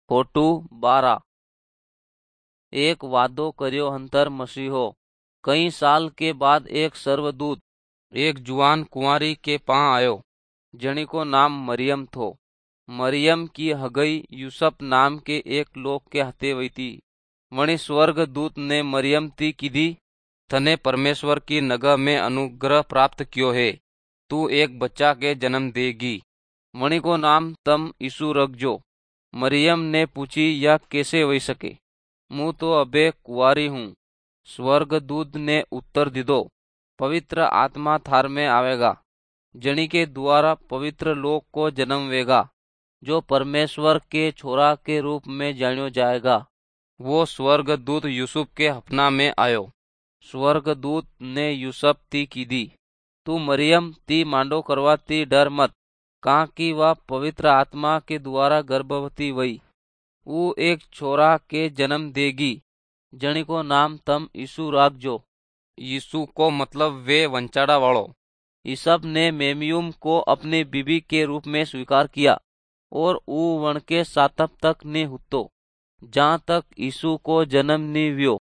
Photo 12 एक वादो कर्यो हंतर मसीहो। कई साल के बाद एक सर्वदूत एक जुआन कुंवारी के पां आयो, जनी को नाम मरियम थो। मरियम की हगई यूसुफ नाम के एक लोग के हते हुई थी। वणी स्वर्गदूत ने मरियम ती कीधी, तने परमेश्वर की नगह में अनुग्रह प्राप्त कियो है। तू एक बच्चा के जन्म देगी, वणी को नाम तम यीशु रखजो। मरियम ने पूछी, यह कैसे हो सके, मुँह तो अबे कुंवारी हूँ। स्वर्गदूत ने उत्तर दिदो, पवित्र आत्मा थार में आवेगा, जनी के द्वारा पवित्र लोक को जन्म वेगा, जो परमेश्वर के छोरा के रूप में जान्यो जाएगा। वो स्वर्गदूत यूसुफ के हपना में आयो। स्वर्गदूत ने यूसुफ ती कीधी, तू मरियम ती मांडो करवा ती डर मत, कहाँ की वह पवित्र आत्मा के द्वारा गर्भवती वही। वो एक छोरा के जन्म देगी, जनी को नाम तम यीशु राखजो। यीशु को मतलब वे वंचाड़ा वालो। यूसुफ ने मेमयूम को अपनी बीबी के रूप में स्वीकार किया, और ऊ वण के सातप तक ने हुतो, जहाँ तक यीशु को जन्म नी व्यो।